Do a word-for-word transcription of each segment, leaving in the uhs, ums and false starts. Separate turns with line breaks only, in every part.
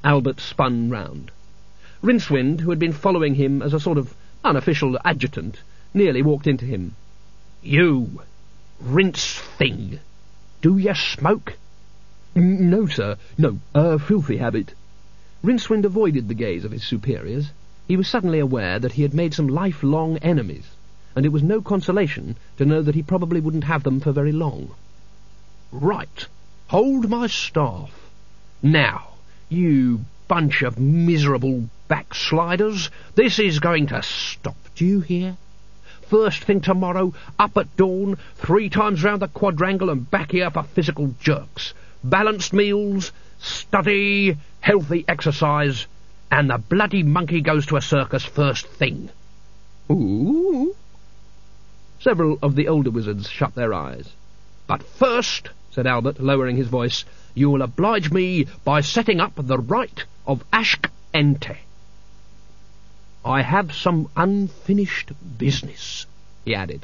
Albert spun round. Rincewind, who had been following him as a sort of unofficial adjutant, nearly walked into him. "You, rince thing, do you smoke?" "No, sir, no, a filthy habit." Rincewind avoided the gaze of his superiors. He was suddenly aware that he had made some lifelong enemies, and it was no consolation to know that he probably wouldn't have them for very long. "Right, hold my staff. Now, you bunch of miserable backsliders, this is going to stop, do you hear? First thing tomorrow, up at dawn, three times round the quadrangle and back here for physical jerks. Balanced meals, study, healthy exercise, and the bloody monkey goes to a circus first thing." "Ooh." Several of the older wizards shut their eyes. "But first," said Albert, lowering his voice, "you will oblige me by setting up the rite of Ashk Ente. I have some unfinished business," he added.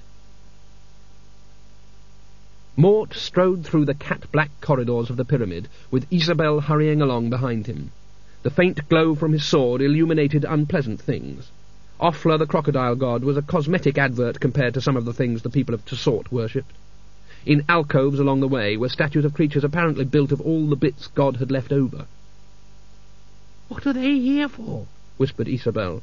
Mort strode through the cat-black corridors of the pyramid, with Isabel hurrying along behind him. The faint glow from his sword illuminated unpleasant things. Offla the crocodile god was a cosmetic advert compared to some of the things the people of Tsort worshipped. In alcoves along the way were statues of creatures apparently built of all the bits God had left over. "What are they here for?" whispered Isabel.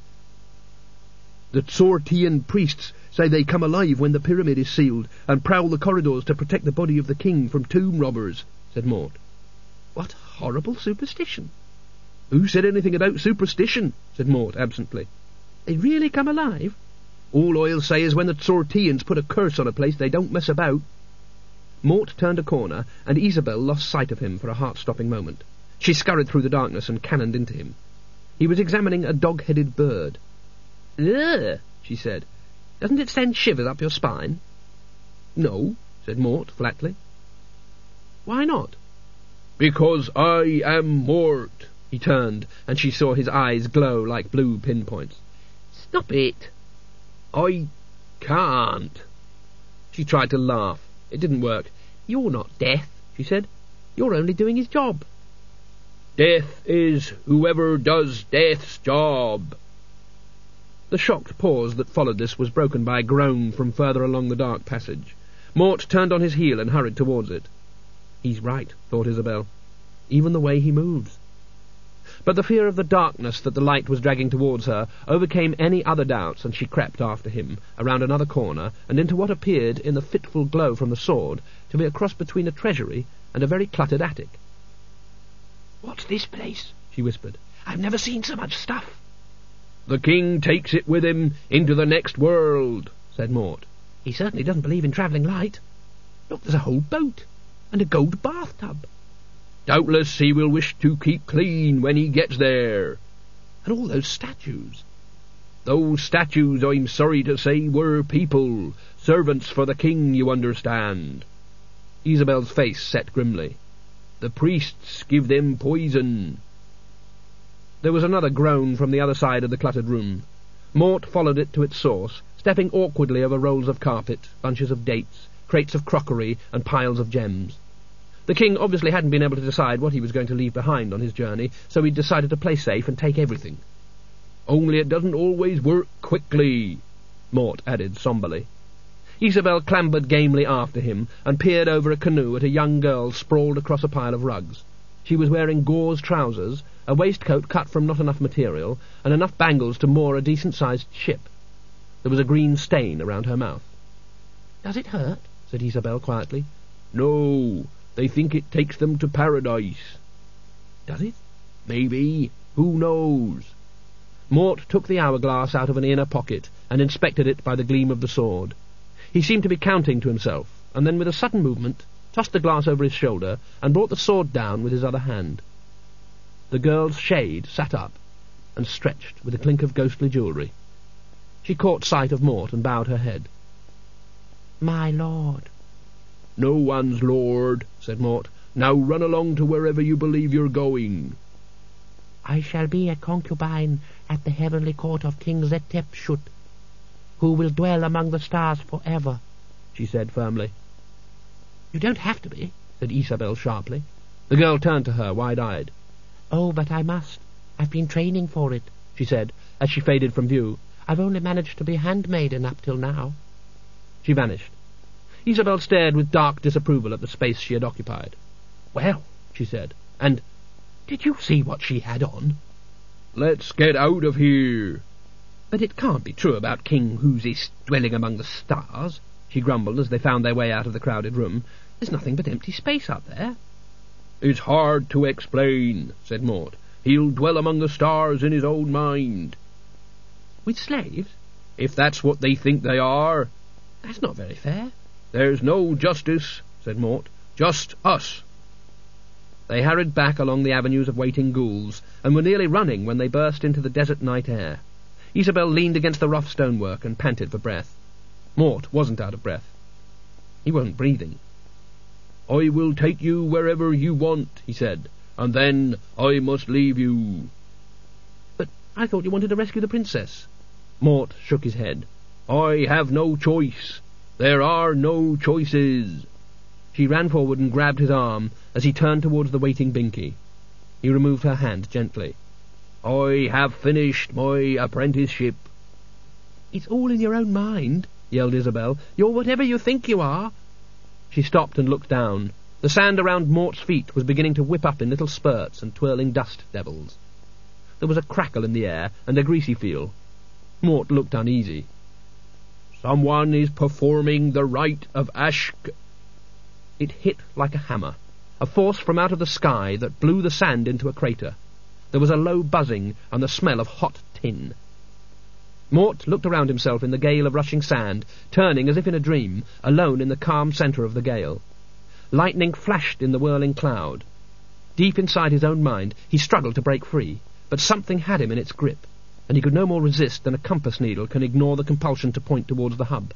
"The Tsortian priests say they come alive when the pyramid is sealed, and prowl the corridors to protect the body of the king from tomb robbers," said Mort. "What horrible superstition!" "Who said anything about superstition?" said Mort absently. "They really come alive?" "All I'll say is when the Tsortians put a curse on a place, they don't mess about." Mort turned a corner, and Isabel lost sight of him for a heart-stopping moment. She scurried through the darkness and cannoned into him. He was examining a dog-headed bird. "Ugh," she said. "Doesn't it send shivers up your spine?" "No," said Mort flatly. "Why not?" "Because I am Mort." He turned, and she saw his eyes glow like blue pinpoints. "Stop it." "I can't." She tried to laugh. It didn't work. "You're not Death," she said. "You're only doing his job." "Death is whoever does Death's job." The shocked pause that followed this was broken by a groan from further along the dark passage. Mort turned on his heel and hurried towards it. "He's right," thought Isabel. "Even the way he moves." But the fear of the darkness that the light was dragging towards her overcame any other doubts, and she crept after him, around another corner, and into what appeared, in the fitful glow from the sword, to be a cross between a treasury and a very cluttered attic. "What's this place?" she whispered. "I've never seen so much stuff." "The king takes it with him into the next world," said Mort. "He certainly doesn't believe in travelling light. Look, there's a whole boat, and a gold bathtub." "Doubtless he will wish to keep clean when he gets there." "And all those statues." "Those statues, I'm sorry to say, were people, servants for the king, you understand." Isabel's face set grimly. "The priests give them poison." There was another groan from the other side of the cluttered room. Mort followed it to its source, stepping awkwardly over rolls of carpet, bunches of dates, crates of crockery, and piles of gems. The king obviously hadn't been able to decide what he was going to leave behind on his journey, so he'd decided to play safe and take everything. "Only it doesn't always work quickly," Mort added somberly. Isabel clambered gamely after him and peered over a canoe at a young girl sprawled across a pile of rugs. She was wearing gauze trousers, a waistcoat cut from not enough material, and enough bangles to moor a decent-sized ship. There was a green stain around her mouth. "Does it hurt?" said Isabel quietly. "No, they think it takes them to paradise." "Does it?" "Maybe. Who knows?" Mort took the hourglass out of an inner pocket and inspected it by the gleam of the sword. He seemed to be counting to himself, and then with a sudden movement tossed the glass over his shoulder and brought the sword down with his other hand. The girl's shade sat up and stretched with a clink of ghostly jewellery. She caught sight of Mort and bowed her head. "My lord." "No one's lord," said Mort. "Now run along to wherever you believe you're going." "I shall be a concubine at the heavenly court of King Zetepshut, who will dwell among the stars forever," she said firmly. "You don't have to be," said Isabel sharply. The girl turned to her, wide-eyed.
"Oh, but I must. I've been training for it," she said, as she faded from view. "I've only managed to be handmaiden up till now."
She vanished. Isabel stared with dark disapproval at the space she had occupied. "Well," she said, "and did you see what she had on?" "Let's get out of here." "But it can't be true about King Whosis dwelling among the stars," she grumbled as they found their way out of the crowded room. "There's nothing but empty space up there." "It's hard to explain," said Mort. "He'll dwell among the stars in his own mind." "With slaves?" "If that's what they think they are." "That's not very fair." "There's no justice," said Mort. "Just us." They hurried back along the avenues of waiting ghouls, and were nearly running when they burst into the desert night air. Isabel leaned against the rough stonework and panted for breath. Mort wasn't out of breath. He wasn't breathing. "I will take you wherever you want," he said, "and then I must leave you." "But I thought you wanted to rescue the princess." Mort shook his head. "I have no choice. There are no choices." She ran forward and grabbed his arm as he turned towards the waiting Binky. He removed her hand gently. "I have finished my apprenticeship." "It's all in your own mind," yelled Isabel. "You're whatever you think you are." She stopped and looked down. The sand around Mort's feet was beginning to whip up in little spurts and twirling dust devils. There was a crackle in the air and a greasy feel. Mort looked uneasy. "Someone is performing the rite of Ashk." It hit like a hammer, a force from out of the sky that blew the sand into a crater. There was a low buzzing and the smell of hot tin. Mort looked around himself in the gale of rushing sand, turning as if in a dream, alone in the calm centre of the gale. Lightning flashed in the whirling cloud. Deep inside his own mind he struggled to break free, but something had him in its grip, and he could no more resist than a compass needle can ignore the compulsion to point towards the hub.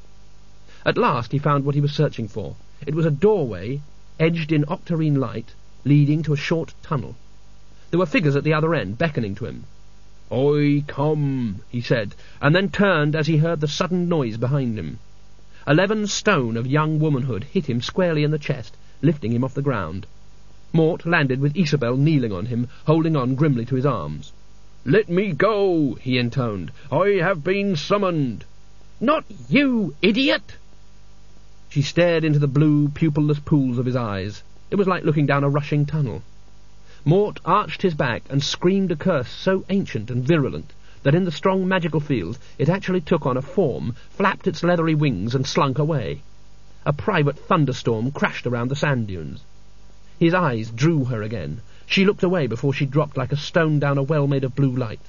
At last he found what he was searching for. It was a doorway, edged in octarine light, leading to a short tunnel. There were figures at the other end, beckoning to him. "I come," he said, and then turned as he heard the sudden noise behind him. Eleven stone of young womanhood hit him squarely in the chest, lifting him off the ground. Mort landed with Isabel kneeling on him, holding on grimly to his arms. "Let me go," he intoned. "I have been summoned." "Not you, idiot!" She stared into the blue, pupilless pools of his eyes. It was like looking down a rushing tunnel. Mort arched his back and screamed a curse so ancient and virulent that in the strong magical field it actually took on a form, flapped its leathery wings and slunk away. A private thunderstorm crashed around the sand dunes. His eyes drew her again. She looked away before she dropped like a stone down a well made of blue light.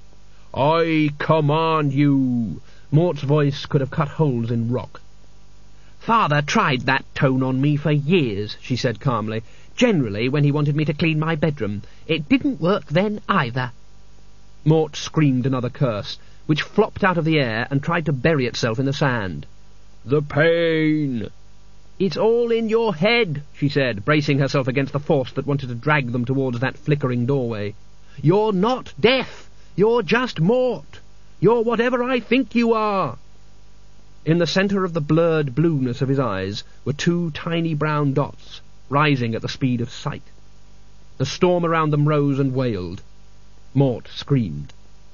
"I command you!" Mort's voice could have cut holes in rock. "Father tried that tone on me for years," she said calmly. "Generally when he wanted me to clean my bedroom. It didn't work then either." Mort screamed another curse, which flopped out of the air and tried to bury itself in the sand. "The pain!" "It's all in your head," she said, bracing herself against the force that wanted to drag them towards that flickering doorway. "You're not death. You're just Mort. You're whatever I think you are." In the centre of the blurred blueness of his eyes were two tiny brown dots, rising at the speed of sight. The storm around them rose and wailed. Mort screamed.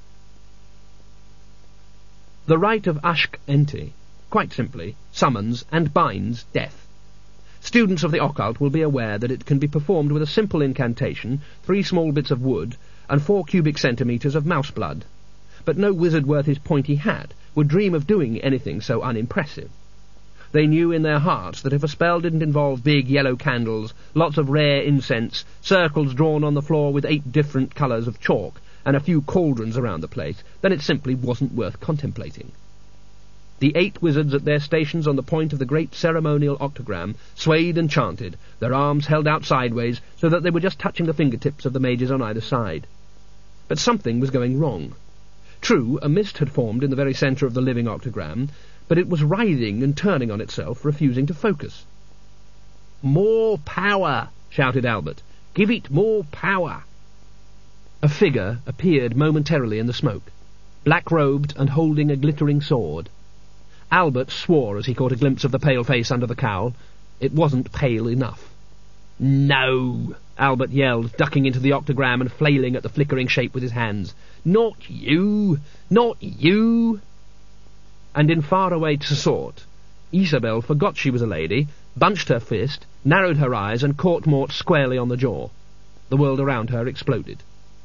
The rite of Ashk Enti, quite simply, summons and binds death. Students of the occult will be aware that it can be performed with a simple incantation, three small bits of wood, and four cubic centimetres of mouse blood. But no wizard worth his pointy hat would dream of doing anything so unimpressive. They knew in their hearts that if a spell didn't involve big yellow candles, lots of rare incense, circles drawn on the floor with eight different colours of chalk, and a few cauldrons around the place, then it simply wasn't worth contemplating. The eight wizards at their stations on the point of the great ceremonial octagram swayed and chanted, their arms held out sideways so that they were just touching the fingertips of the mages on either side. But something was going wrong. True, a mist had formed in the very centre of the living octagram, but it was writhing and turning on itself, refusing to focus. "More power!" shouted Albert. "Give it more power!" A figure appeared momentarily in the smoke, black-robed and holding a glittering sword. Albert swore as he caught a glimpse of the pale face under the cowl. It wasn't pale enough. "No!" Albert yelled, ducking into the octagram and flailing at the flickering shape with his hands. "Not you! Not you!" And in faraway Tsort, Isabel forgot she was a lady, bunched her fist, narrowed her eyes, and caught Mort squarely on the jaw. The world around her exploded.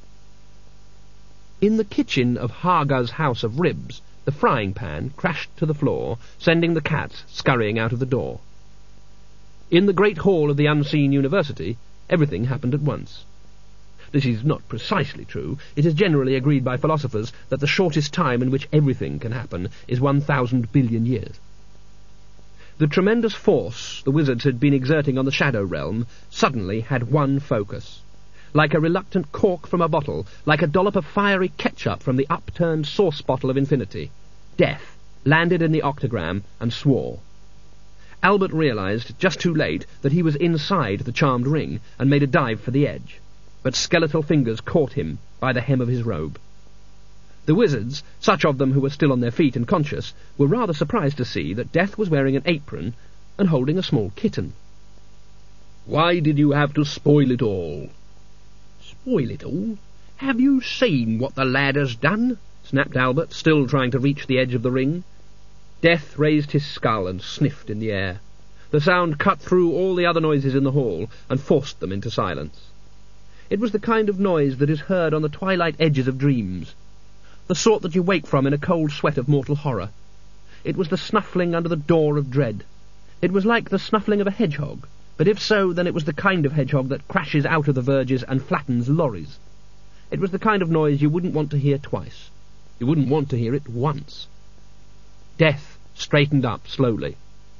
In the kitchen of Harga's house of ribs, the frying pan crashed to the floor, sending the cats scurrying out of the door. In the great hall of the unseen university, everything happened at once. This is not precisely true. It is generally agreed by philosophers that the shortest time in which everything can happen is one thousand billion years. The tremendous force the wizards had been exerting on the Shadow Realm suddenly had one focus. Like a reluctant cork from a bottle, like a dollop of fiery ketchup from the upturned sauce bottle of infinity, Death landed in the octagram and swore. Albert realized, just too late, that he was inside the charmed ring, and made a dive for the edge. But skeletal fingers caught him by the hem of his robe. The wizards, such of them who were still on their feet and conscious, were rather surprised to see that Death was wearing an apron and holding a small kitten. "Why did you have to spoil it all?" "Spoil it all? Have you seen what the lad has done?" snapped Albert, still trying to reach the edge of the ring. Death raised his skull and sniffed in the air. The sound cut through all the other noises in the hall and forced them into silence. It was the kind of noise that is heard on the twilight edges of dreams, the sort that you wake from in a cold sweat of mortal horror. It was the snuffling under the door of dread. It was like the snuffling of a hedgehog, but if so, then it was the kind of hedgehog that crashes out of the verges and flattens lorries. It was the kind of noise you wouldn't want to hear twice. You wouldn't want to hear it once. Death straightened up slowly.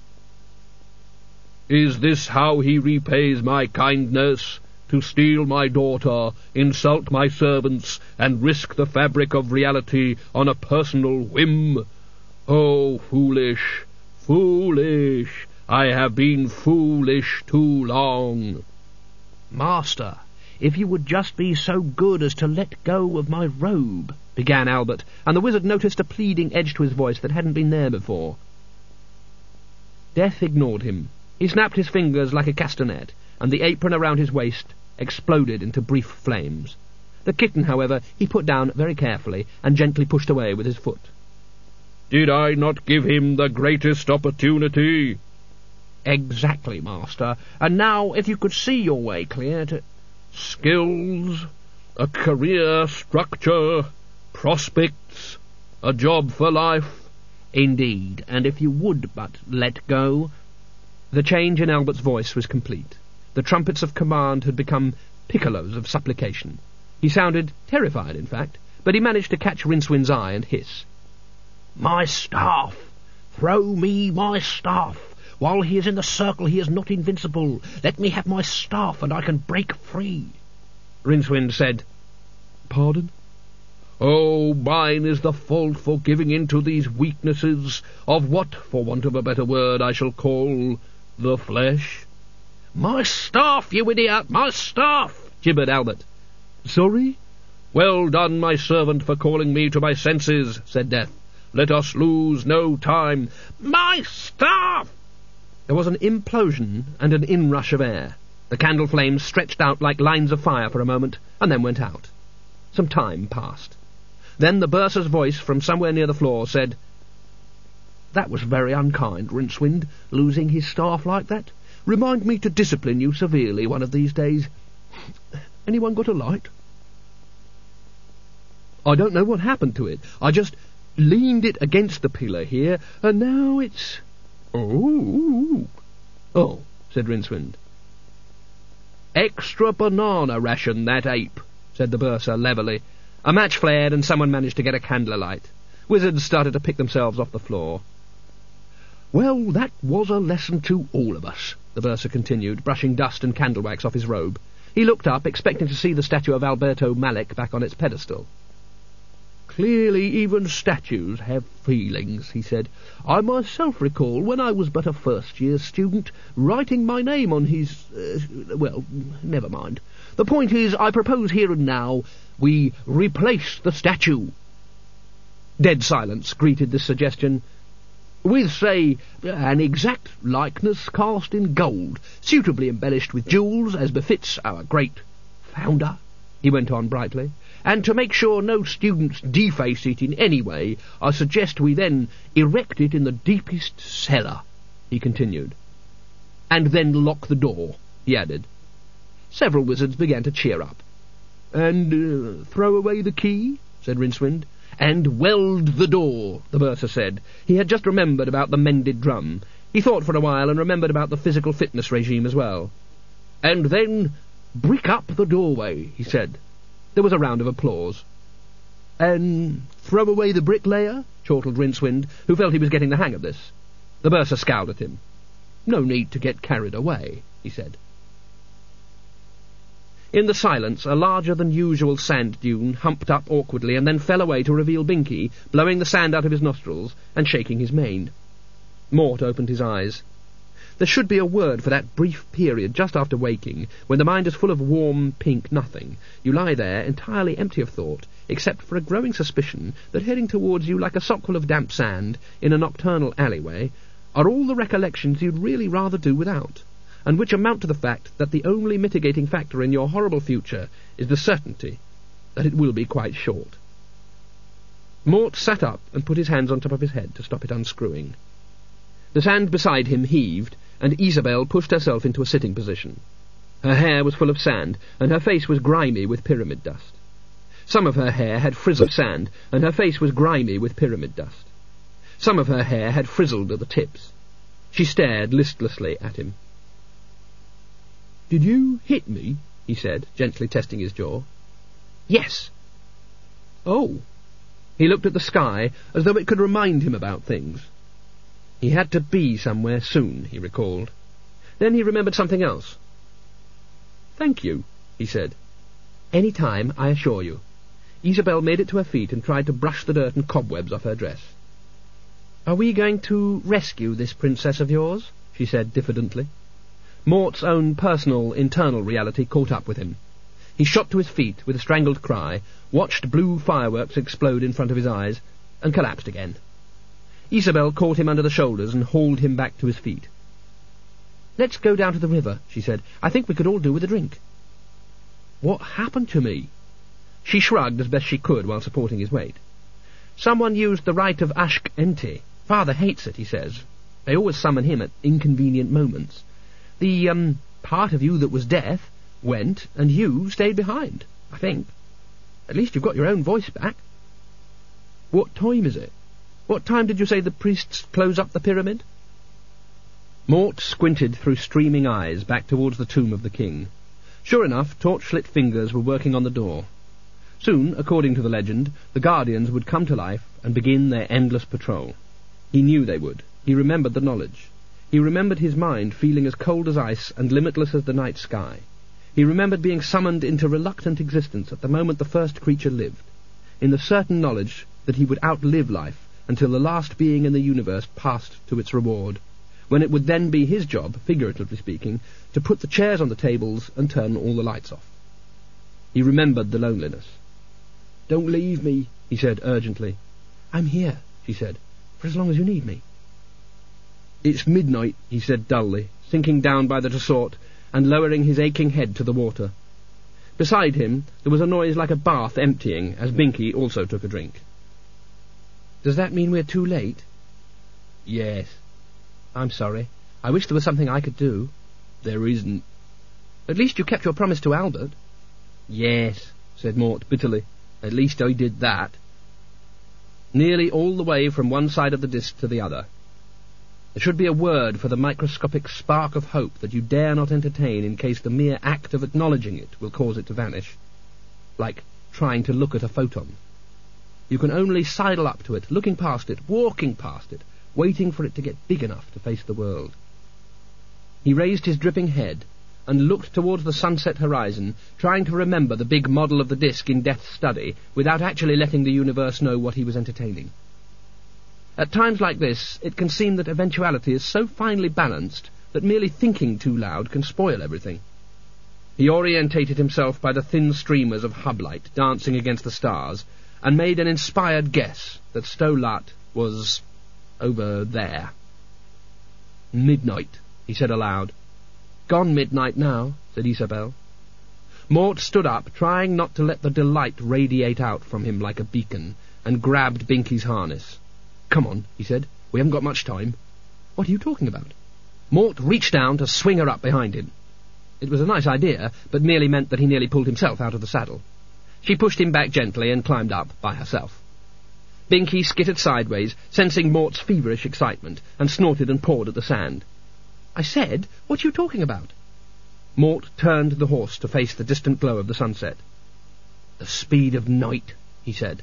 "Is this how he repays my kindness? To steal my daughter, insult my servants, and risk the fabric of reality on a personal whim? Oh, foolish, foolish! I have been foolish too long." "Master, if you would just be so good as to let go of my robe," began Albert, and the wizard noticed a pleading edge to his voice that hadn't been there before. Death ignored him. He snapped his fingers like a castanet, and the apron around his waist exploded into brief flames. The kitten, however, he put down very carefully and gently pushed away with his foot. "Did I not give him the greatest opportunity?" "Exactly, master. And now, if you could see your way clear to—" "Skills, a career structure, prospects, a job for life." "Indeed, and if you would but let go—" The change in Albert's voice was complete. The trumpets of command had become piccolos of supplication. He sounded terrified, in fact, but he managed to catch Rincewynd's eye and hiss. "My staff! Throw me my staff! While he is in the circle he is not invincible. Let me have my staff and I can break free." Rincewind said, "Pardon?" "Oh, mine is the fault for giving in to these weaknesses of what, for want of a better word, I shall call the flesh." "My staff, you idiot! My staff!" gibbered Albert. "Sorry?" "Well done, my servant, for calling me to my senses," said Death. "Let us lose no time." "My staff!" There was an implosion and an inrush of air. The candle flames stretched out like lines of fire for a moment, and then went out. Some time passed. Then the bursar's voice from somewhere near the floor said, "That was very unkind, Rincewind, losing his staff like that. Remind me to discipline you severely one of these days. Anyone got a light?" "I don't know what happened to it. I just leaned it against the pillar here, and now it's—" "Oh, oh," said Rincewind. "Extra banana ration, that ape," said the bursar levelly. A match flared, and someone managed to get a candle alight. Wizards started to pick themselves off the floor. "Well, that was a lesson to all of us," the bursar continued, brushing dust and candle wax off his robe. He looked up, expecting to see the statue of Alberto Malek back on its pedestal. "Clearly even statues have feelings," he said. "I myself recall, when I was but a first-year student, writing my name on his... Uh, well, never mind. The point is, I propose here and now we replace the statue." Dead silence greeted this suggestion. with, say, an exact likeness cast in gold, suitably embellished with jewels, as befits our great founder," he went on brightly. "And to make sure no students deface it in any way, I suggest we then erect it in the deepest cellar," he continued. "And then lock the door," he added. Several wizards began to cheer up. "And uh, throw away the key?" said Rincewind. "And weld the door," the bursar said. He had just remembered about the mended drum. He thought for a while and remembered about the physical fitness regime as well. "And then brick up the doorway," he said. There was a round of applause. "And throw away the bricklayer?" chortled Rincewind, who felt he was getting the hang of this. The bursar scowled at him. "No need to get carried away," he said. In the silence, a larger-than-usual sand dune humped up awkwardly and then fell away to reveal Binky, blowing the sand out of his nostrils and shaking his mane. Mort opened his eyes. There should be a word for that brief period just after waking, when the mind is full of warm, pink nothing. You lie there, entirely empty of thought, except for a growing suspicion that heading towards you like a sockful of damp sand, in a nocturnal alleyway, are all the recollections you'd really rather do without, and which amount to the fact that the only mitigating factor in your horrible future is the certainty that it will be quite short. Mort sat up and put his hands on top of his head to stop it unscrewing. The sand beside him heaved, and Isabel pushed herself into a sitting position. Her hair was full of sand, and her face was grimy with pyramid dust. Some of her hair had frizzled sand, and her face was grimy with pyramid dust. Some of her hair had frizzled at the tips. She stared listlessly at him. "Did you hit me?" he said, gently testing his jaw. "Yes." "Oh." He looked at the sky as though it could remind him about things. He had to be somewhere soon, he recalled. Then he remembered something else. "Thank you," he said. "Any time, I assure you." Isabel made it to her feet and tried to brush the dirt and cobwebs off her dress. "Are we going to rescue this princess of yours?" she said diffidently. Mort's own personal, internal reality caught up with him. He shot to his feet with a strangled cry, watched blue fireworks explode in front of his eyes, and collapsed again. Isabel caught him under the shoulders and hauled him back to his feet. "Let's go down to the river," she said. "I think we could all do with a drink." "What happened to me?" She shrugged as best she could while supporting his weight. "Someone used the rite of Ashk Enti. Father hates it, he says. They always summon him at inconvenient moments. The, um, part of you that was death went, and you stayed behind, I think. At least you've got your own voice back." "What time is it? What time did you say the priests close up the pyramid?" Mort squinted through streaming eyes back towards the tomb of the king. Sure enough, torch-lit fingers were working on the door. Soon, according to the legend, the guardians would come to life and begin their endless patrol. He knew they would. He remembered the knowledge. He remembered his mind feeling as cold as ice and limitless as the night sky. He remembered being summoned into reluctant existence at the moment the first creature lived, in the certain knowledge that he would outlive life until the last being in the universe passed to its reward, when it would then be his job, figuratively speaking, to put the chairs on the tables and turn all the lights off. He remembered the loneliness. "Don't leave me," he said urgently. "I'm here," she said, "for as long as you need me." "It's midnight," he said dully, sinking down by the resort and lowering his aching head to the water. Beside him there was a noise like a bath emptying, as Binky also took a drink. "Does that mean we're too late?" "Yes." "I'm sorry. I wish there was something I could do." "There isn't." "At least you kept your promise to Albert." "Yes," said Mort bitterly. "At least I did that." Nearly all the way from one side of the disk to the other. There should be a word for the microscopic spark of hope that you dare not entertain in case the mere act of acknowledging it will cause it to vanish. Like trying to look at a photon. You can only sidle up to it, looking past it, walking past it, waiting for it to get big enough to face the world. He raised his dripping head and looked towards the sunset horizon, trying to remember the big model of the disk in Death's study, without actually letting the universe know what he was entertaining. At times like this, it can seem that eventuality is so finely balanced that merely thinking too loud can spoil everything. He orientated himself by the thin streamers of hublight dancing against the stars, and made an inspired guess that Stolat was over there. Midnight, he said aloud. Gone midnight now, said Isabel. Mort stood up, trying not to let the delight radiate out from him like a beacon, and grabbed Binky's harness. Come on, he said. We haven't got much time. What are you talking about? Mort reached down to swing her up behind him. It was a nice idea, but merely meant that he nearly pulled himself out of the saddle. She pushed him back gently and climbed up by herself. Binky skittered sideways, sensing Mort's feverish excitement, and snorted and pawed at the sand. I said, what are you talking about? Mort turned the horse to face the distant glow of the sunset. The speed of night, he said.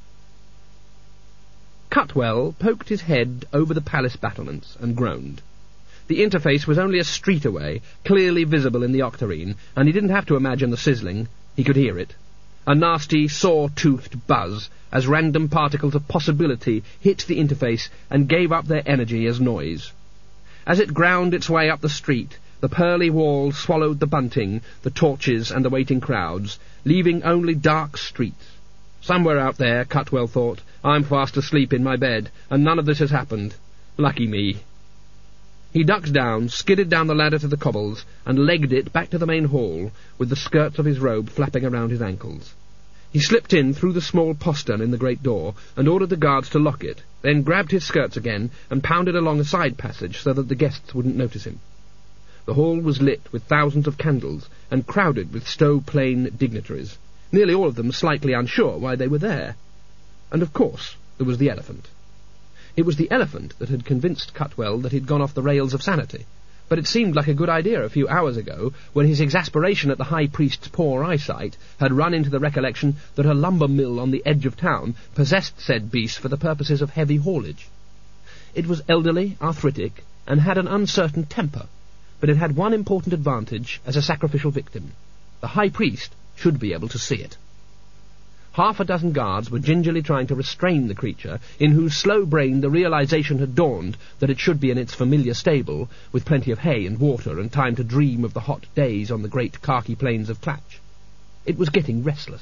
Cutwell poked his head over the palace battlements and groaned. The interface was only a street away, clearly visible in the octarine, and he didn't have to imagine the sizzling. He could hear it. A nasty, saw-toothed buzz as random particles of possibility hit the interface and gave up their energy as noise. As it ground its way up the street, the pearly wall swallowed the bunting, the torches, and the waiting crowds, leaving only dark streets. Somewhere out there, Cutwell thought, I'm fast asleep in my bed, and none of this has happened. Lucky me. He ducked down, skidded down the ladder to the cobbles, and legged it back to the main hall, with the skirts of his robe flapping around his ankles. He slipped in through the small postern in the great door, and ordered the guards to lock it, then grabbed his skirts again, and pounded along a side passage so that the guests wouldn't notice him. The hall was lit with thousands of candles, and crowded with Stow Plain dignitaries, nearly all of them slightly unsure why they were there. And of course there was the elephant. It was the elephant that had convinced Cutwell that he'd gone off the rails of sanity, but it seemed like a good idea a few hours ago, when his exasperation at the high priest's poor eyesight had run into the recollection that a lumber mill on the edge of town possessed said beast for the purposes of heavy haulage. It was elderly, arthritic, and had an uncertain temper, but it had one important advantage as a sacrificial victim. The high priest should be able to see it. Half a dozen guards were gingerly trying to restrain the creature, in whose slow brain the realization had dawned that it should be in its familiar stable, with plenty of hay and water and time to dream of the hot days on the great khaki plains of Clatch. It was getting restless.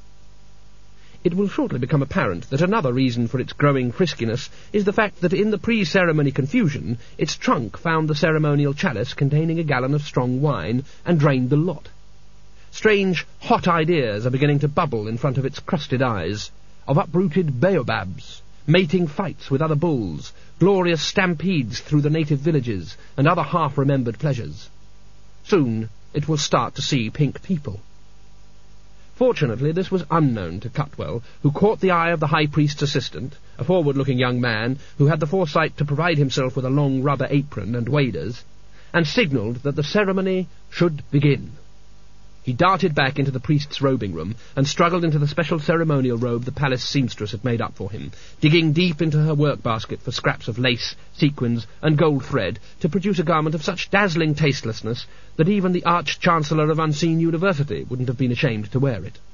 It will shortly become apparent that another reason for its growing friskiness is the fact that in the pre-ceremony confusion, its trunk found the ceremonial chalice containing a gallon of strong wine and drained the lot. Strange, hot ideas are beginning to bubble in front of its crusted eyes, of uprooted baobabs, mating fights with other bulls, glorious stampedes through the native villages, and other half-remembered pleasures. Soon it will start to see pink people. Fortunately, this was unknown to Cutwell, who caught the eye of the high priest's assistant, a forward-looking young man who had the foresight to provide himself with a long rubber apron and waders, and signalled that the ceremony should begin. He darted back into the priest's robing room and struggled into the special ceremonial robe the palace seamstress had made up for him, digging deep into her work-basket for scraps of lace, sequins, and gold thread to produce a garment of such dazzling tastelessness that even the Arch-Chancellor of Unseen University wouldn't have been ashamed to wear it.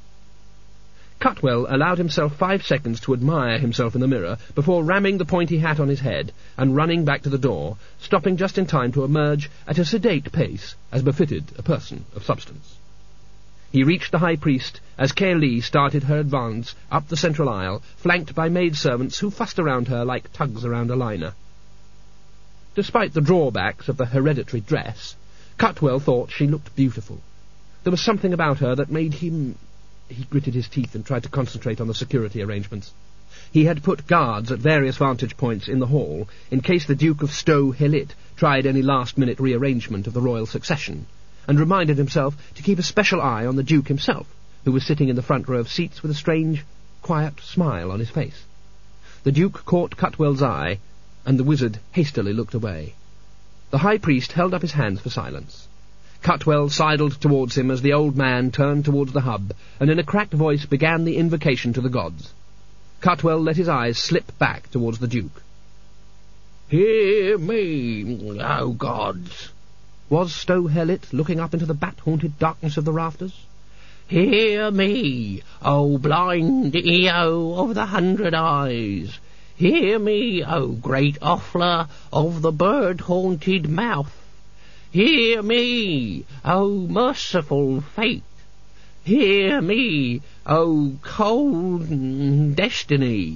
Cutwell allowed himself five seconds to admire himself in the mirror before ramming the pointy hat on his head and running back to the door, stopping just in time to emerge at a sedate pace, as befitted a person of substance. He reached the high priest as Kay-Lee started her advance up the central aisle, flanked by maidservants who fussed around her like tugs around a liner. Despite the drawbacks of the hereditary dress, Cutwell thought she looked beautiful. There was something about her that made him... He gritted his teeth and tried to concentrate on the security arrangements. He had put guards at various vantage points in the hall in case the Duke of Stow-Helit tried any last-minute rearrangement of the royal succession, and reminded himself to keep a special eye on the Duke himself, who was sitting in the front row of seats with a strange, quiet smile on his face. The Duke caught Cutwell's eye, and the wizard hastily looked away. The high priest held up his hands for silence. Cutwell sidled towards him as the old man turned towards the hub, and in a cracked voice began the invocation to the gods. Cutwell let his eyes slip back towards the Duke. "Hear me, O gods!" Was Stow-Helit looking up into the bat-haunted darkness of the rafters? "Hear me, O blind Eo of the hundred eyes! Hear me, O great Offler of the bird-haunted mouth! Hear me, O merciful fate! Hear me, O cold destiny!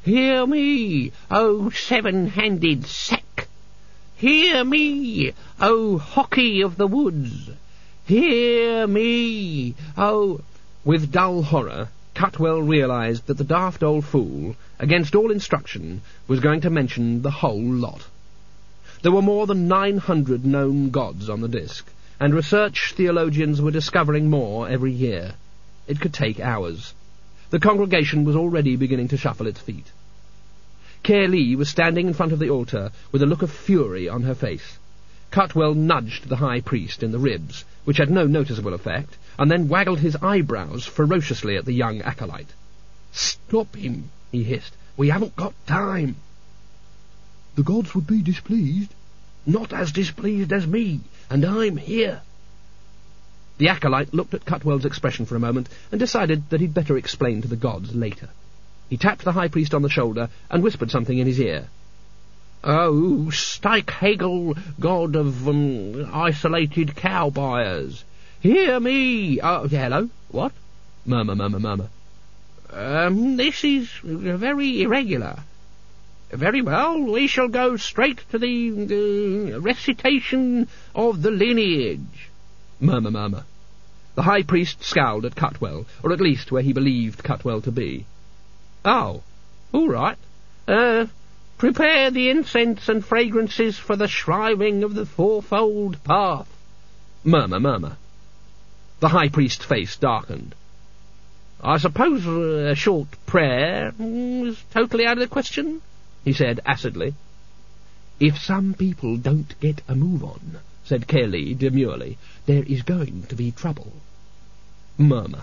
Hear me, O seven-handed sack! Hear me, O hockey of the woods! Hear me, O—" With dull horror, Cutwell realised that the daft old fool, against all instruction, was going to mention the whole lot. There were more than nine hundred known gods on the disk, and research theologians were discovering more every year. It could take hours. The congregation was already beginning to shuffle its feet. Kay Lee was standing in front of the altar with a look of fury on her face. Cutwell nudged the high priest in the ribs, which had no noticeable effect, and then waggled his eyebrows ferociously at the young acolyte. "Stop him," he hissed. "We haven't got time."
"The gods would be displeased."
"Not as displeased as me, and I'm here."
The acolyte looked at Cutwell's expression for a moment and decided that he'd better explain to the gods later. He tapped the high priest on the shoulder and whispered something in his ear.
"Oh, Steikhagel, god of um, isolated cow buyers. Hear me! Oh, hello? What?"
Murmur, murmur, murmur.
Um, this is very irregular. Very well, we shall go straight to the uh, recitation of the lineage.
Murmur, murmur. The high priest scowled at Cutwell, or at least where he believed Cutwell to be.
"Oh, all right. Uh, prepare the incense and fragrances for the shriving of the fourfold path."
Murmur, murmur. The high priest's face darkened.
"I suppose a short prayer is totally out of the question?" he said acidly.
"If some people don't get a move on," said Kay Lee demurely, "there is going to be trouble." Murmur.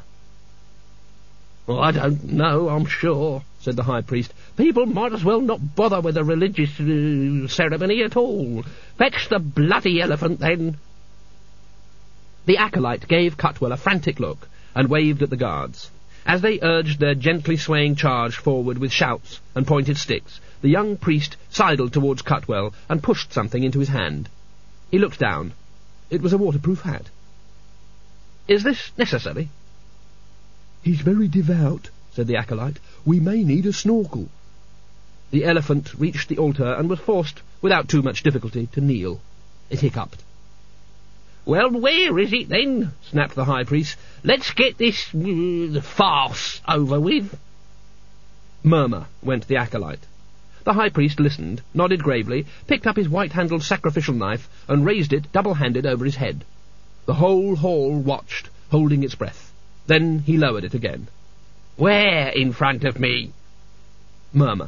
"Well, I don't know, I'm sure," said the high priest. "People might as well not bother with a religious uh, ceremony at all. Fetch the bloody elephant, then."
The acolyte gave Cutwell a frantic look and waved at the guards. As they urged their gently swaying charge forward with shouts and pointed sticks, the young priest sidled towards Cutwell and pushed something into his hand. He looked down. It was a waterproof hat. "Is this necessary?"
"He's very devout," said the acolyte. "We may need a snorkel."
The elephant reached the altar and was forced, without too much difficulty, to kneel. It hiccuped.
"Well, where is it, then?" snapped the high priest. "Let's get this uh, farce over with."
Murmur, went the acolyte. The high priest listened, nodded gravely, picked up his white-handled sacrificial knife, and raised it double-handed over his head. The whole hall watched, holding its breath. Then he lowered it again.
"Where in front of me?"
Murmur.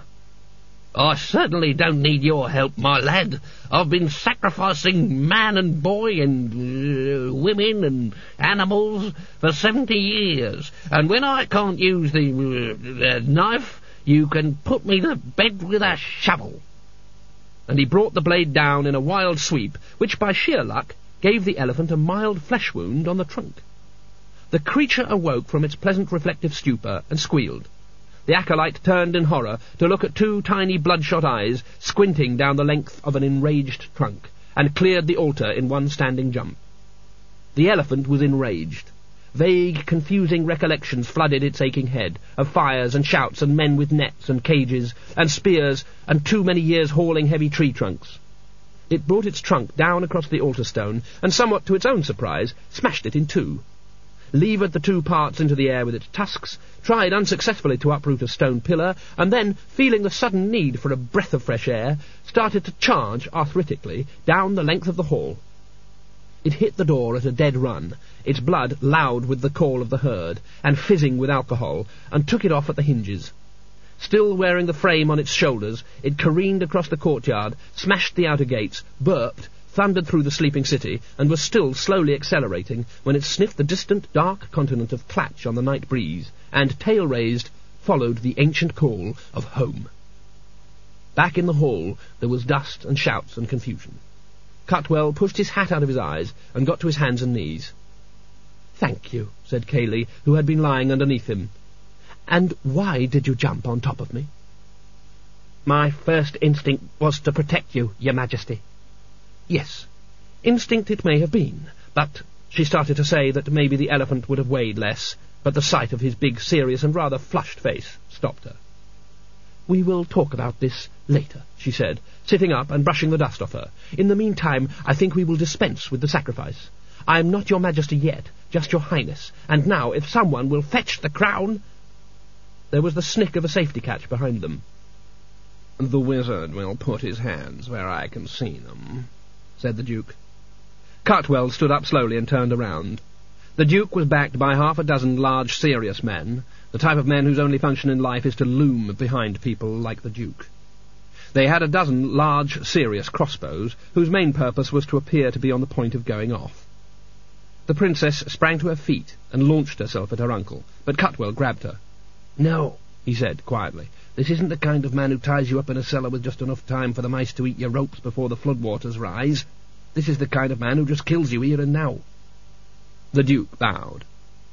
"I certainly don't need your help, my lad. I've been sacrificing man and boy and uh, women and animals for seventy years, and when I can't use the, uh, the knife, you can put me to bed with a shovel."
And he brought the blade down in a wild sweep, which by sheer luck gave the elephant a mild flesh wound on the trunk. The creature awoke from its pleasant reflective stupor and squealed. The acolyte turned in horror to look at two tiny bloodshot eyes squinting down the length of an enraged trunk, and cleared the altar in one standing jump. The elephant was enraged. Vague, confusing recollections flooded its aching head, of fires and shouts and men with nets and cages and spears and too many years hauling heavy tree trunks. It brought its trunk down across the altar stone, and somewhat to its own surprise, smashed it in two. Levered the two parts into the air with its tusks, tried unsuccessfully to uproot a stone pillar, and then, feeling the sudden need for a breath of fresh air, started to charge arthritically down the length of the hall. It hit the door at a dead run, its blood loud with the call of the herd, and fizzing with alcohol, and took it off at the hinges. Still wearing the frame on its shoulders, it careened across the courtyard, smashed the outer gates, burped, thundered through the sleeping city, and was still slowly accelerating when it sniffed the distant dark continent of Clatch on the night breeze, and, tail raised, followed the ancient call of home. Back in the hall there was dust and shouts and confusion. Cutwell pushed his hat out of his eyes and got to his hands and knees. "Thank you," said Kay Lee, who had been lying underneath him. "And why did you jump on top of me?"
"My first instinct was to protect you, Your Majesty."
"Yes, instinct it may have been, but—" She started to say that maybe the elephant would have weighed less, but the sight of his big, serious, and rather flushed face stopped her. "We will talk about this later," she said, sitting up and brushing the dust off her. "In the meantime, I think we will dispense with the sacrifice. I am not your Majesty yet, just your Highness, and now, if someone will fetch the crown—" There was the snick of a safety catch behind them. "The wizard will put his hands where I can see them," said the Duke. Cutwell stood up slowly and turned around. The Duke was backed by half a dozen large, serious men, the type of men whose only function in life is to loom behind people like the Duke. They had a dozen large, serious crossbows, whose main purpose was to appear to be on the point of going off. The Princess sprang to her feet and launched herself at her uncle, but Cutwell grabbed her. "No," he said, quietly. "This isn't the kind of man who ties you up in a cellar with just enough time for the mice to eat your ropes before the floodwaters rise. This is the kind of man who just kills you here and now." The Duke bowed.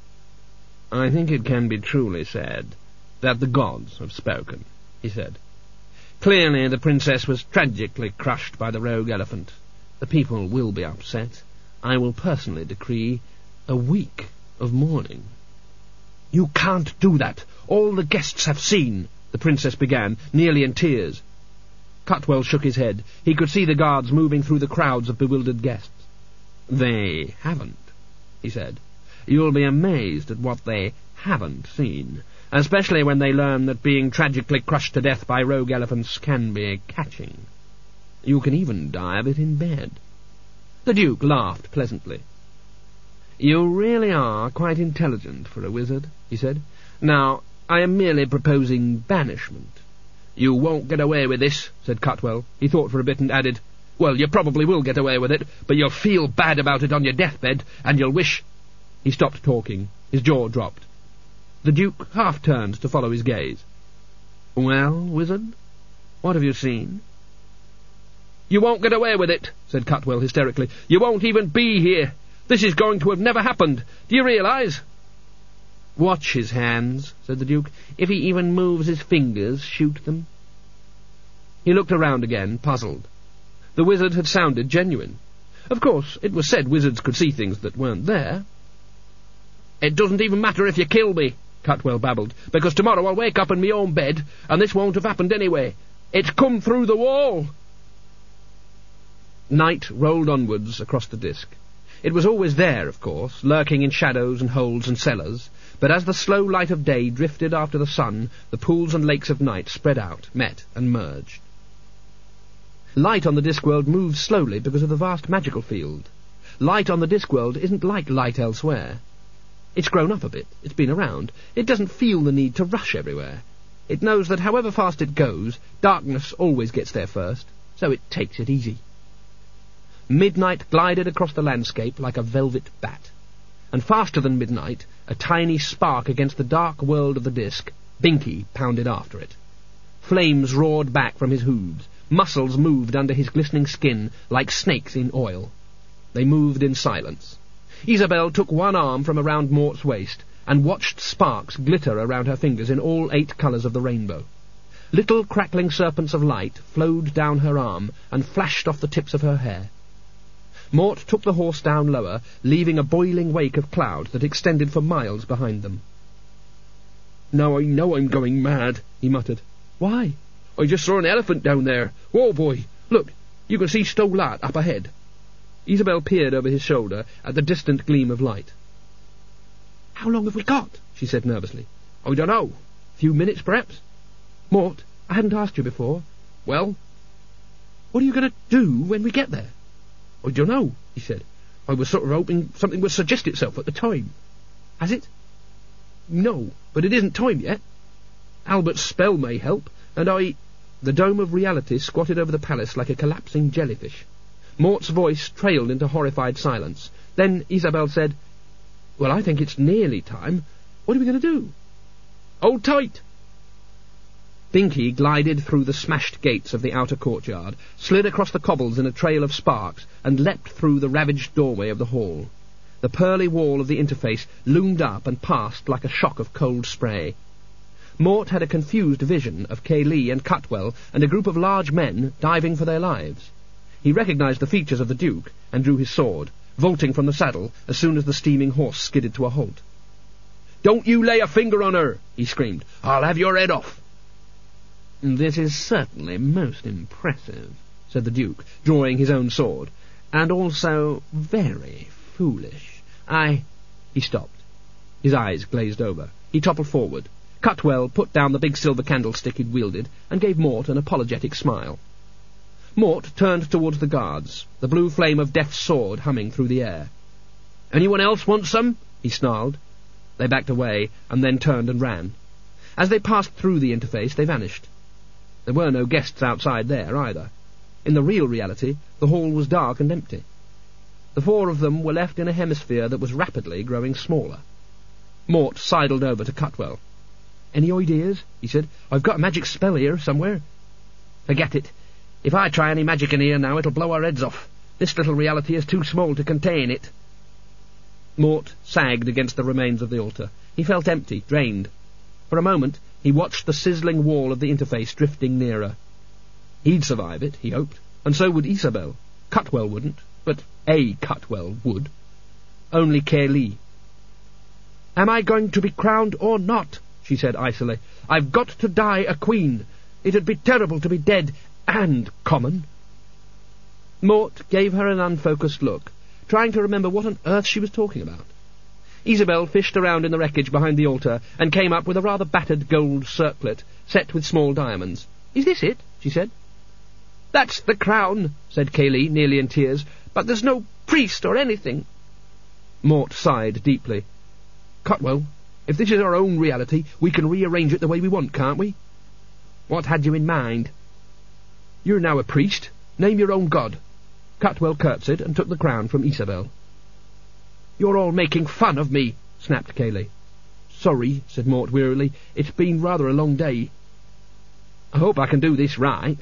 "I think it can be truly said that the gods have spoken," he said. "Clearly the Princess was tragically crushed by the rogue elephant. The people will be upset. I will personally decree a week of mourning." "You can't do that. All the guests have seen," the Princess began, nearly in tears. Cutwell shook his head. He could see the guards moving through the crowds of bewildered guests. "They haven't," he said. "You'll be amazed at what they haven't seen, especially when they learn that being tragically crushed to death by rogue elephants can be catching. You can even die of it in bed." The Duke laughed pleasantly. "You really are quite intelligent for a wizard," he said. "Now, I am merely proposing banishment." "You won't get away with this," said Cutwell. He thought for a bit and added, "Well, you probably will get away with it, but you'll feel bad about it on your deathbed, and you'll wish—" He stopped talking. His jaw dropped. The Duke half turned to follow his gaze. "Well, wizard, what have you seen?" "You won't get away with it," said Cutwell hysterically. "You won't even be here. This is going to have never happened. Do you realise?" "Watch his hands," said the Duke. "If he even moves his fingers, shoot them." He looked around again, puzzled. The wizard had sounded genuine. Of course, it was said wizards could see things that weren't there. "It doesn't even matter if you kill me," Cutwell babbled, "because tomorrow I'll wake up in my own bed, and this won't have happened anyway. It's come through the wall." Night rolled onwards across the disk. It was always there, of course, lurking in shadows and holes and cellars, but as the slow light of day drifted after the sun, the pools and lakes of night spread out, met, and merged. Light on the Discworld moves slowly because of the vast magical field. Light on the Discworld isn't like light elsewhere. It's grown up a bit, it's been around. It doesn't feel the need to rush everywhere. It knows that however fast it goes, darkness always gets there first, so it takes it easy. Midnight glided across the landscape like a velvet bat, and faster than midnight, a tiny spark against the dark world of the disk, Binky pounded after it. Flames roared back from his hooves. Muscles moved under his glistening skin like snakes in oil. They moved in silence. Isabel took one arm from around Mort's waist and watched sparks glitter around her fingers in all eight colours of the rainbow. Little crackling serpents of light flowed down her arm and flashed off the tips of her hair. Mort took the horse down lower, leaving a boiling wake of cloud that extended for miles behind them. "Now I know I'm going mad," he muttered. "Why?" "I just saw an elephant down there. Whoa, boy! Look, you can see Stow Lat up ahead." Isabel peered over his shoulder at the distant gleam of light. "How long have we got?" she said nervously. "I don't know. A few minutes, perhaps." "Mort, I hadn't asked you before." "Well?" "What are you going to do when we get there?" "I don't know," he said. "I was sort of hoping something would suggest itself at the time." "Has it?" "No, but it isn't time yet. Albert's spell may help, and I—" The dome of reality squatted over the palace like a collapsing jellyfish. Mort's voice trailed into horrified silence. Then Isabel said, "Well, I think it's nearly time. What are we going to do?" "Hold tight!" Binky glided through the smashed gates of the outer courtyard, slid across the cobbles in a trail of sparks, and leapt through the ravaged doorway of the hall. The pearly wall of the interface loomed up and passed like a shock of cold spray. Mort had a confused vision of Kaylee and Cutwell and a group of large men diving for their lives. He recognized the features of the Duke and drew his sword, vaulting from the saddle as soon as the steaming horse skidded to a halt. "Don't you lay a finger on her!" he screamed. "I'll have your head off!" "This is certainly most impressive," said the Duke, drawing his own sword, "and also very foolish. I—" He stopped. His eyes glazed over. He toppled forward. Cutwell put down the big silver candlestick he'd wielded and gave Mort an apologetic smile. Mort turned towards the guards, the blue flame of Death's sword humming through the air. "Anyone else want some?" he snarled. They backed away, and then turned and ran. As they passed through the interface, they vanished. There were no guests outside there, either. In the real reality, the hall was dark and empty. The four of them were left in a hemisphere that was rapidly growing smaller. Mort sidled over to Cutwell. "Any ideas?" he said. "I've got a magic spell here somewhere." "Forget it. If I try any magic in here now, it'll blow our heads off. This little reality is too small to contain it." Mort sagged against the remains of the altar. He felt empty, drained. For a moment, he watched the sizzling wall of the interface drifting nearer. He'd survive it, he hoped, and so would Isabel. Cutwell wouldn't, but a Cutwell would. Only Kaylee. "Am I going to be crowned or not?" she said icily. "I've got to die a queen. It'd be terrible to be dead and common." Mort gave her an unfocused look, trying to remember what on earth she was talking about. Isabel fished around in the wreckage behind the altar and came up with a rather battered gold circlet set with small diamonds. "Is this it?" she said. "That's the crown," said Kaylee, nearly in tears, "but there's no priest or anything." Mort sighed deeply. "Cutwell, if this is our own reality, we can rearrange it the way we want, can't we?" "What had you in mind?" "You're now a priest. Name your own god." Cutwell curtsied and took the crown from Isabel. "You're all making fun of me," snapped Kaylee. "Sorry," said Mort wearily. "It's been rather a long day." "I hope I can do this right."